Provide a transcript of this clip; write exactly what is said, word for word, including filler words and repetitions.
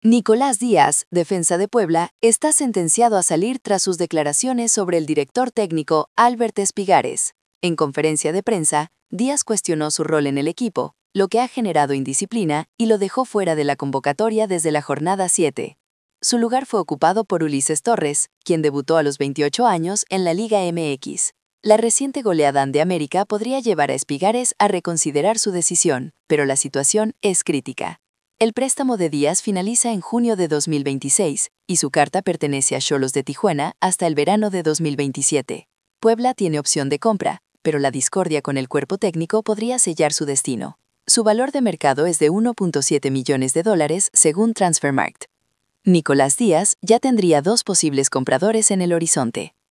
Nicolás Díaz, defensa de Puebla, está sentenciado a salir tras sus declaraciones sobre el director técnico Albert Espigares. En conferencia de prensa, Díaz cuestionó su rol en el equipo, lo que ha generado indisciplina y lo dejó fuera de la convocatoria desde la jornada siete. Su lugar fue ocupado por Ulises Torres, quien debutó a los veintiocho años en la Liga M X. La reciente goleada ante América podría llevar a Espigares a reconsiderar su decisión, pero la situación es crítica. El préstamo de Díaz finaliza en junio de dos mil veintiséis y su carta pertenece a Xolos de Tijuana hasta el verano de dos mil veintisiete. Puebla tiene opción de compra, pero la discordia con el cuerpo técnico podría sellar su destino. Su valor de mercado es de uno punto siete millones de dólares según Transfermarkt. Nicolás Díaz ya tendría dos posibles compradores en el horizonte.